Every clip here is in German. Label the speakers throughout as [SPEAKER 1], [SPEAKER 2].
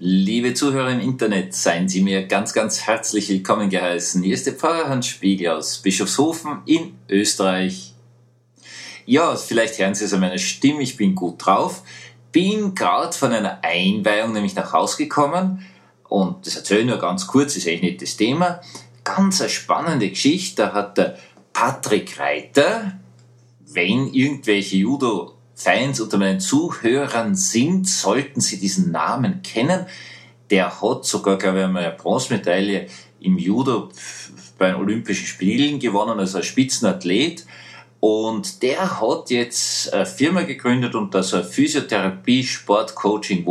[SPEAKER 1] Liebe Zuhörer im Internet, seien Sie mir ganz, ganz herzlich willkommen geheißen. Hier ist der Pfarrer Hans Spiegel aus Bischofshofen in Österreich. Ja, vielleicht hören Sie es an meiner Stimme, ich bin gut drauf. Bin gerade von einer Einweihung nämlich nach Hause gekommen und das erzähle ich nur ganz kurz, ist eigentlich nicht das Thema. Ganz eine spannende Geschichte, da hat der Patrick Reiter, wenn irgendwelche Judo-Fans unter meinen Zuhörern sind, sollten Sie diesen Namen kennen. Der hat sogar, glaube ich, einmal eine Bronzemedaille im Judo bei den Olympischen Spielen gewonnen, also ein Spitzenathlet. Und der hat jetzt eine Firma gegründet und das eine Physiotherapie, Sportcoaching,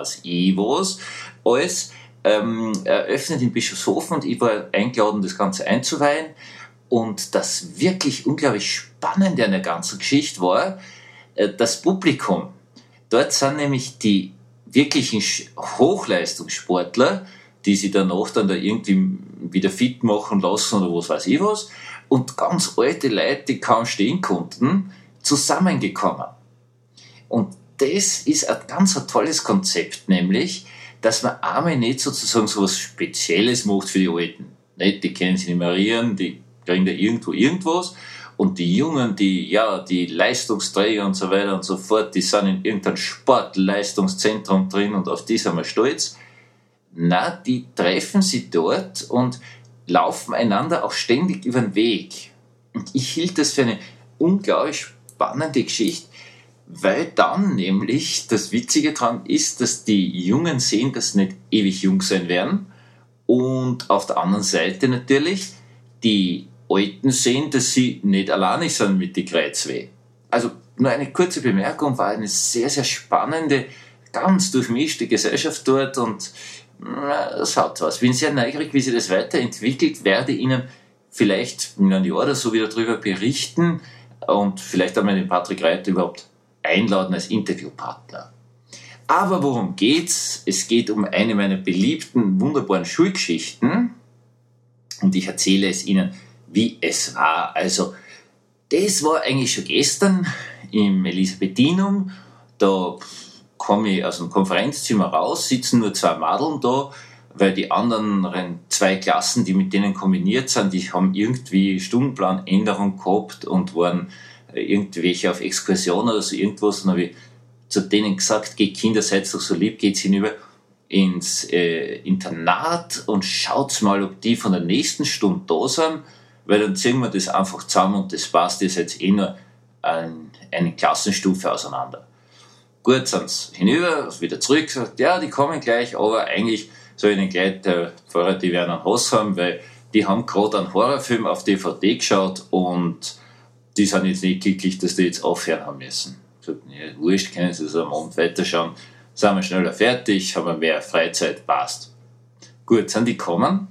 [SPEAKER 1] IWOS, alles eröffnet in Bischofshofen und ich war eingeladen, das Ganze einzuweihen. Und das wirklich unglaublich Spannende an der ganzen Geschichte war, das Publikum. Dort sind nämlich die wirklichen Hochleistungssportler, die sich danach dann da irgendwie wieder fit machen lassen oder was weiß ich was, und ganz alte Leute, die kaum stehen konnten, zusammengekommen. Und das ist ein ganz tolles Konzept, nämlich, dass man einmal nicht sozusagen so was Spezielles macht für die Alten. Nicht, die können sich nicht mehr rühren, die kriegen da irgendwo irgendwas. Und die Jungen, die Leistungsträger und so weiter und so fort, die sind in irgendeinem Sportleistungszentrum drin und auf die sind wir stolz. Na, die treffen sich dort und laufen einander auch ständig über den Weg. Und ich hielt das für eine unglaublich spannende Geschichte, weil dann nämlich das Witzige daran ist, dass die Jungen sehen, dass sie nicht ewig jung sein werden. Und auf der anderen Seite natürlich die Alten sehen, dass sie nicht alleine sind mit die Kreuzweh. Also nur eine kurze Bemerkung, war eine sehr, sehr spannende, ganz durchmischte Gesellschaft dort und es hat was. Bin sehr neugierig, wie sich das weiterentwickelt, werde Ihnen vielleicht in einem Jahr oder so wieder darüber berichten und vielleicht einmal den Patrick Reiter überhaupt einladen als Interviewpartner. Aber worum geht's? Es geht um eine meiner beliebten, wunderbaren Schulgeschichten und ich erzähle es Ihnen, wie es war. Also, das war eigentlich schon gestern im Elisabethinum. Da komme ich aus dem Konferenzzimmer raus, sitzen nur 2 Madeln da, weil die anderen 2 Klassen, die mit denen kombiniert sind, die haben irgendwie Stundenplanänderung gehabt und waren irgendwelche auf Exkursion oder so irgendwas. Und habe ich zu denen gesagt, geht Kinder, seid doch so lieb, geht's hinüber ins Internat und schaut mal, ob die von der nächsten Stunde da sind, weil dann ziehen wir das einfach zusammen und das passt jetzt nur eine Klassenstufe auseinander. Gut, sind sie hinüber, wieder zurück, gesagt, ja, die kommen gleich, aber eigentlich soll ich ihnen gleich, der Pfarrer, die werden einen Hass haben, weil die haben gerade einen Horrorfilm auf DVD geschaut und die sind jetzt nicht glücklich, dass die jetzt aufhören haben müssen. Ich gesagt, nee, wurscht, können sie so am Abend weiterschauen, sind wir schneller fertig, haben wir mehr Freizeit, passt. Gut, sind die gekommen,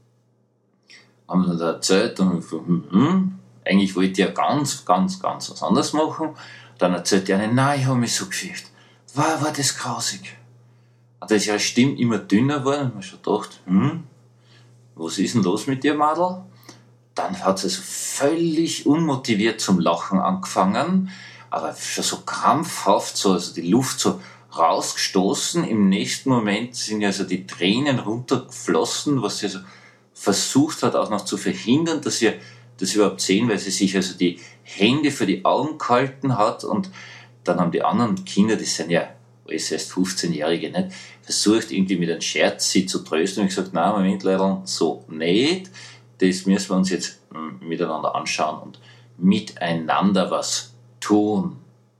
[SPEAKER 1] haben sie da erzählt und ich gesagt, eigentlich wollte ich ja ganz, ganz, ganz was anderes machen. Dann erzählt die eine, nein, ich habe mich so gefürchtet. War das grausig. Und da ist ihre Stimme immer dünner geworden und ich habe schon gedacht, was ist denn los mit dir, Madel? Dann hat sie so völlig unmotiviert zum Lachen angefangen, aber schon so krampfhaft, so, also die Luft so rausgestoßen. Im nächsten Moment sind ja so die Tränen runtergeflossen, was sie so versucht hat auch noch zu verhindern, dass wir das überhaupt sehen, weil sie sich also die Hände für die Augen gehalten hat und dann haben die anderen Kinder, die sind ja alles erst 15-Jährige, nicht, versucht irgendwie mit einem Scherz sie zu trösten und ich gesagt, nein, Moment, Leute, so nicht, das müssen wir uns jetzt miteinander anschauen und miteinander was tun.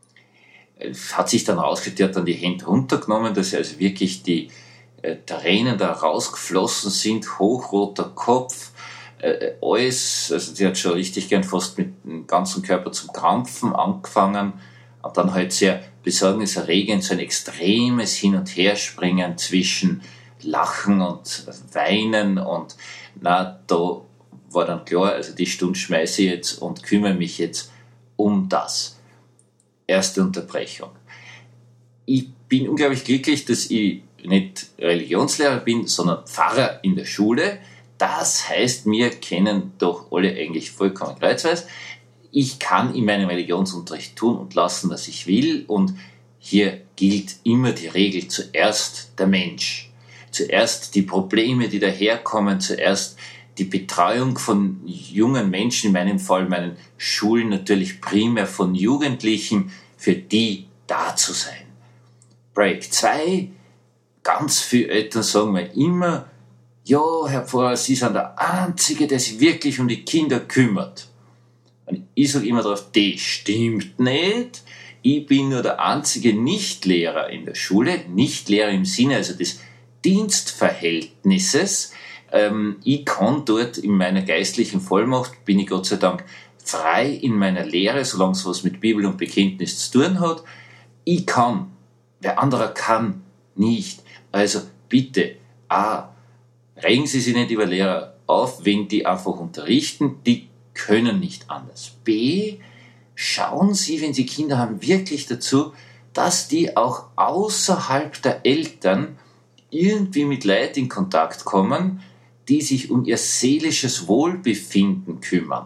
[SPEAKER 1] Hat sich dann rausgestellt, die hat dann die Hände runtergenommen, dass also wirklich die Tränen da rausgeflossen sind, hochroter Kopf, alles, also die hat schon richtig gern fast mit dem ganzen Körper zum Krampfen angefangen und dann halt sehr besorgniserregend so ein extremes Hin- und Herspringen zwischen Lachen und Weinen und da war dann klar, also die Stunde schmeiße ich jetzt und kümmere mich jetzt um das. Erste Unterbrechung. Ich bin unglaublich glücklich, dass ich nicht Religionslehrer bin, sondern Pfarrer in der Schule. Das heißt, wir kennen doch alle eigentlich vollkommen kreuzweis. Ich kann in meinem Religionsunterricht tun und lassen, was ich will. Und hier gilt immer die Regel, zuerst der Mensch. zuerst die Probleme, die daherkommen, zuerst die Betreuung von jungen Menschen, in meinem Fall meinen Schulen natürlich primär von Jugendlichen, für die da zu sein. Break 2, ganz viele Eltern sagen mir immer, ja, Herr Pfarrer, Sie sind der Einzige, der sich wirklich um die Kinder kümmert. Und ich sage immer darauf, das stimmt nicht. Ich bin nur der einzige Nichtlehrer in der Schule, Nichtlehrer im Sinne also des Dienstverhältnisses. Ich kann dort in meiner geistlichen Vollmacht, bin ich Gott sei Dank frei in meiner Lehre, solange es was mit Bibel und Bekenntnis zu tun hat. Ich kann, wer anderer kann nicht. Also bitte, regen Sie sich nicht über Lehrer auf, wenn die einfach unterrichten, die können nicht anders. B, schauen Sie, wenn Sie Kinder haben, wirklich dazu, dass die auch außerhalb der Eltern irgendwie mit Leuten in Kontakt kommen, die sich um ihr seelisches Wohlbefinden kümmern.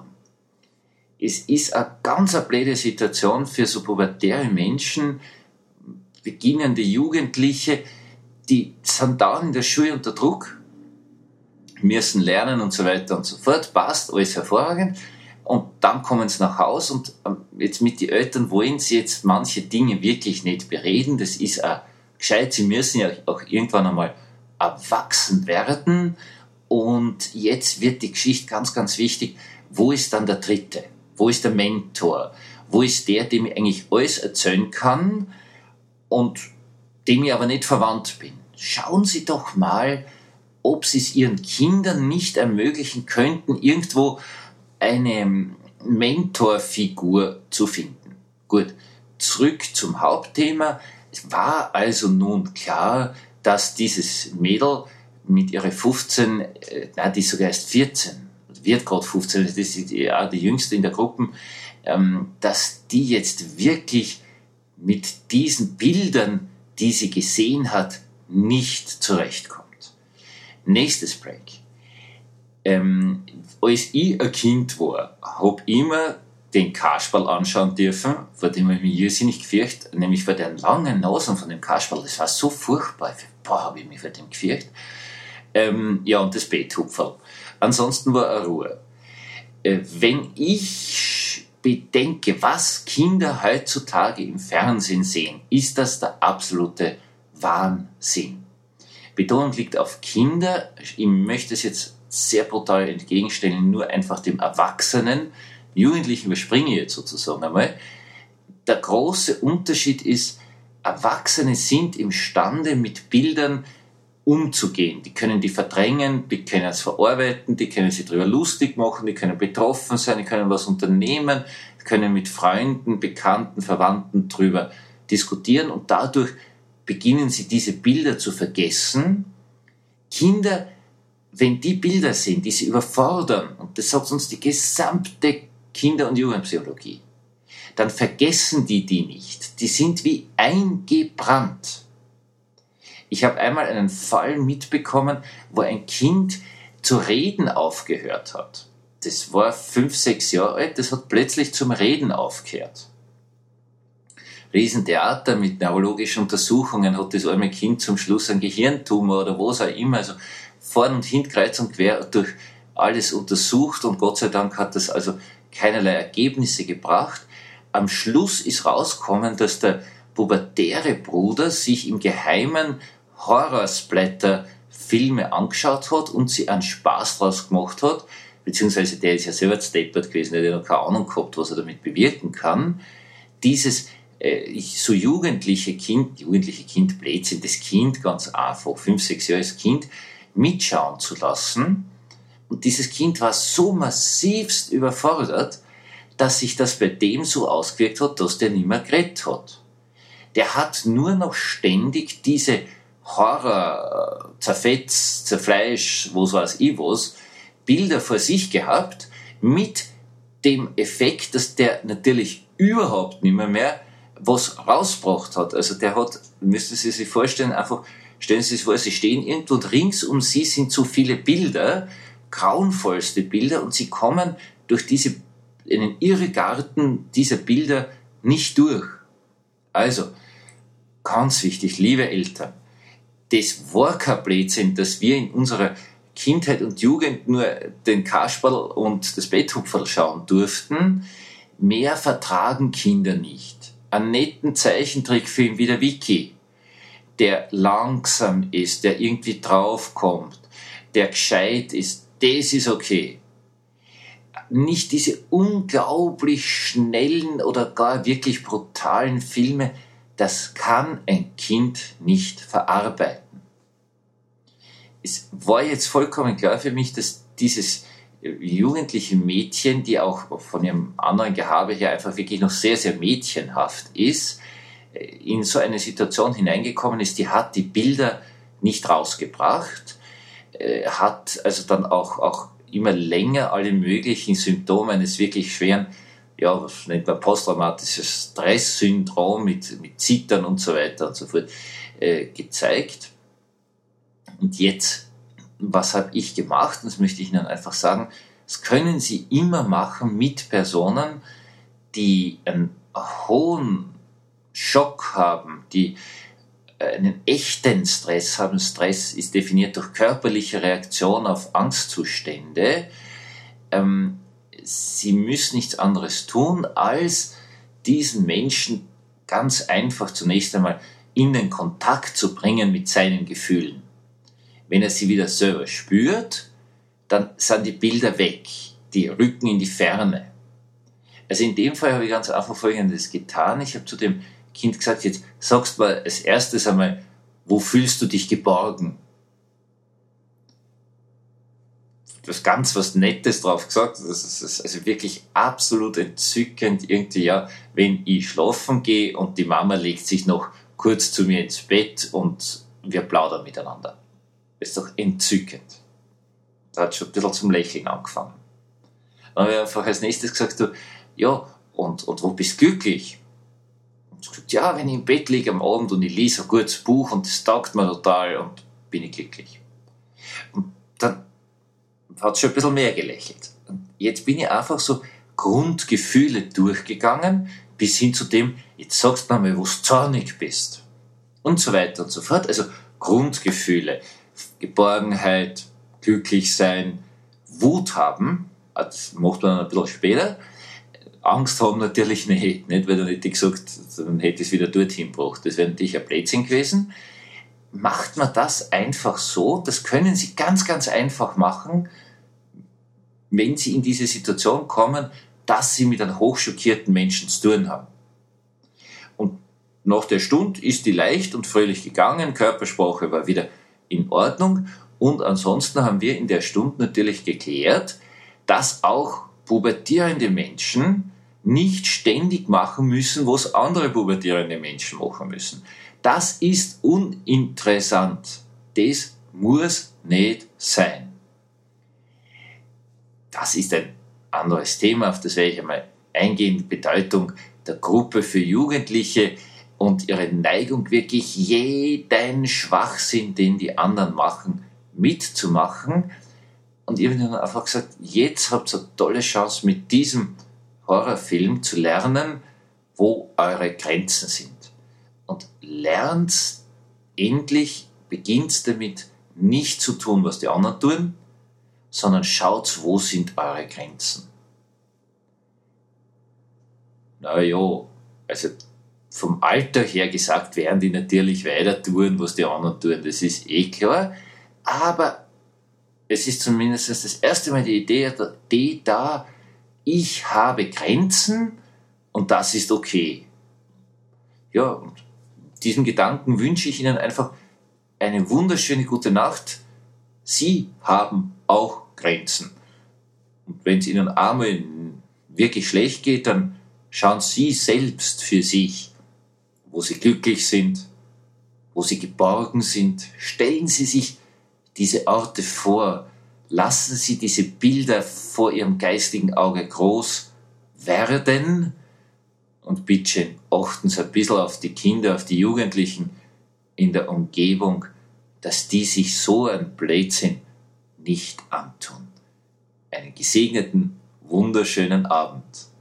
[SPEAKER 1] Es ist eine ganz blöde Situation für so pubertäre Menschen, beginnende Jugendliche, die sind dauernd in der Schule unter Druck, müssen lernen und so weiter und so fort, passt, alles hervorragend. Und dann kommen sie nach Hause und jetzt mit den Eltern wollen sie jetzt manche Dinge wirklich nicht bereden. Das ist auch gescheit, sie müssen ja auch irgendwann einmal erwachsen werden. Und jetzt wird die Geschichte ganz, ganz wichtig. Wo ist dann der Dritte? Wo ist der Mentor? Wo ist der, dem ich eigentlich alles erzählen kann und dem ich aber nicht verwandt bin? Schauen Sie doch mal, ob Sie es Ihren Kindern nicht ermöglichen könnten, irgendwo eine Mentorfigur zu finden. Gut, zurück zum Hauptthema. Es war also nun klar, dass dieses Mädel mit ihrer 15, die ist sogar erst 14, wird gerade 15, das ist ja die jüngste in der Gruppe, dass die jetzt wirklich mit diesen Bildern, die sie gesehen hat, nicht zurechtkommt. Nächstes Break. Als ich ein Kind war, habe ich immer den Kasperl anschauen dürfen, vor dem ich mich irrsinnig gefürchtet, nämlich vor den langen Nasen von dem Kasperl. Das war so furchtbar. Habe ich mich vor dem gefürchtet. Und das Betthupferl. Ansonsten war eine Ruhe. Wenn ich bedenke, was Kinder heutzutage im Fernsehen sehen, ist das der absolute Wahnsinn. Betonung liegt auf Kinder. Ich möchte es jetzt sehr brutal entgegenstellen, nur einfach dem Erwachsenen. Jugendlichen überspringe ich jetzt sozusagen einmal. Der große Unterschied ist, Erwachsene sind imstande, mit Bildern umzugehen. Die können die verdrängen, die können es verarbeiten, die können sich darüber lustig machen, die können betroffen sein, die können was unternehmen, die können mit Freunden, Bekannten, Verwandten darüber diskutieren und dadurch beginnen sie diese Bilder zu vergessen. Kinder, wenn die Bilder sind, die sie überfordern, und das sagt uns die gesamte Kinder- und Jugendpsychologie, dann vergessen die nicht. Die sind wie eingebrannt. Ich habe einmal einen Fall mitbekommen, wo ein Kind zu reden aufgehört hat. Das war 5, 6 Jahre alt, das hat plötzlich zum Reden aufgehört. Riesentheater mit neurologischen Untersuchungen, hat das arme Kind zum Schluss einen Gehirntumor oder was auch immer, also vorn und hinten kreuz und quer durch alles untersucht und Gott sei Dank hat das also keinerlei Ergebnisse gebracht. Am Schluss ist rausgekommen, dass der pubertäre Bruder sich im Geheimen Horrorsplatter-Filme angeschaut hat und sie einen Spaß draus gemacht hat, beziehungsweise der ist ja selber steppert gewesen, der hat ja noch keine Ahnung gehabt, was er damit bewirken kann. Dieses so jugendliche Kind, Blödsinn, das Kind ganz einfach, 5, 6 Jahre als Kind, mitschauen zu lassen. Und dieses Kind war so massivst überfordert, dass sich das bei dem so ausgewirkt hat, dass der nicht mehr geredet hat. Der hat nur noch ständig diese Horror, Zerfetz, Zerfleisch, was weiß ich was, Bilder vor sich gehabt, mit dem Effekt, dass der natürlich überhaupt nicht mehr was rausgebracht hat. Also der hat, müssen Sie sich vorstellen, einfach, stellen Sie sich vor, Sie stehen irgendwo und rings um Sie sind so viele Bilder, grauenvollste Bilder, und Sie kommen durch einen Irrgarten dieser Bilder nicht durch. Also, ganz wichtig, liebe Eltern, das war kein Blödsinn, dass wir in unserer Kindheit und Jugend nur den Kasperl und das Betthupferl schauen durften. Mehr vertragen Kinder nicht. Einen netten Zeichentrickfilm wie der Wiki, der langsam ist, der irgendwie draufkommt, der gescheit ist, das ist okay. Nicht diese unglaublich schnellen oder gar wirklich brutalen Filme, das kann ein Kind nicht verarbeiten. Es war jetzt vollkommen klar für mich, dass dieses jugendliche Mädchen, die auch von ihrem anderen Gehabe her einfach wirklich noch sehr, sehr mädchenhaft ist, in so eine Situation hineingekommen ist, die hat die Bilder nicht rausgebracht, hat also dann auch immer länger alle möglichen Symptome eines wirklich schweren, ja, was nennt man, posttraumatisches Stresssyndrom mit Zittern und so weiter und so fort gezeigt. Und jetzt, was habe ich gemacht? Das möchte ich Ihnen einfach sagen. Das können Sie immer machen mit Personen, die einen hohen Schock haben, die einen echten Stress haben. Stress ist definiert durch körperliche Reaktion auf Angstzustände. Sie müssen nichts anderes tun, als diesen Menschen ganz einfach zunächst einmal in den Kontakt zu bringen mit seinen Gefühlen. Wenn er sie wieder selber spürt, dann sind die Bilder weg, die rücken in die Ferne. Also in dem Fall habe ich ganz einfach Folgendes getan. Ich habe zu dem Kind gesagt, jetzt sagst du mal als erstes einmal, wo fühlst du dich geborgen? Du hast ganz was Nettes drauf gesagt, das ist also wirklich absolut entzückend irgendwie, ja, wenn ich schlafen gehe und die Mama legt sich noch kurz zu mir ins Bett und wir plaudern miteinander. Das ist doch entzückend. Da hat schon ein bisschen zum Lächeln angefangen. Dann habe ich einfach als nächstes gesagt, du, ja, und wo bist du glücklich? Und gesagt, ja, wenn ich im Bett liege am Abend und ich lese ein gutes Buch und das taugt mir total und bin ich glücklich. Und dann hat es schon ein bisschen mehr gelächelt. Und jetzt bin ich einfach so Grundgefühle durchgegangen, bis hin zu dem, jetzt sagst du mir mal, wo du zornig bist. Und so weiter und so fort. Also Grundgefühle, Geborgenheit, glücklich sein, Wut haben, das macht man ein bisschen später. Angst haben natürlich nicht, weil dann hätte ich gesagt, dann hätte ich es wieder dorthin gebracht. Das wäre natürlich ein Blödsinn gewesen. Macht man das einfach so, das können Sie ganz, ganz einfach machen, wenn Sie in diese Situation kommen, dass Sie mit einem hochschockierten Menschen zu tun haben. Und nach der Stunde ist die leicht und fröhlich gegangen, Körpersprache war wieder in Ordnung und ansonsten haben wir in der Stunde natürlich geklärt, dass auch pubertierende Menschen nicht ständig machen müssen, was andere pubertierende Menschen machen müssen. Das ist uninteressant. Das muss nicht sein. Das ist ein anderes Thema, auf das werde ich einmal eingehen. Die Bedeutung der Gruppe für Jugendliche und ihre Neigung, wirklich jeden Schwachsinn, den die anderen machen, mitzumachen. Und ich habe dann einfach gesagt, jetzt habt ihr eine tolle Chance, mit diesem Horrorfilm zu lernen, wo eure Grenzen sind. Und lernt endlich, beginnt damit, nicht zu tun, was die anderen tun, sondern schaut, wo sind eure Grenzen. Naja, also vom Alter her gesagt, werden die natürlich weiter tun, was die anderen tun, das ist eh klar, aber es ist zumindest das erste Mal die Idee da, ich habe Grenzen und das ist okay. Ja, und diesem Gedanken wünsche ich Ihnen einfach eine wunderschöne gute Nacht. Sie haben auch Grenzen. Und wenn es Ihnen einmal wirklich schlecht geht, dann schauen Sie selbst für sich, wo Sie glücklich sind, wo Sie geborgen sind. Stellen Sie sich diese Orte vor. Lassen Sie diese Bilder vor Ihrem geistigen Auge groß werden. Und bitte achten Sie ein bisschen auf die Kinder, auf die Jugendlichen in der Umgebung, dass die sich so einen Blödsinn nicht antun. Einen gesegneten, wunderschönen Abend.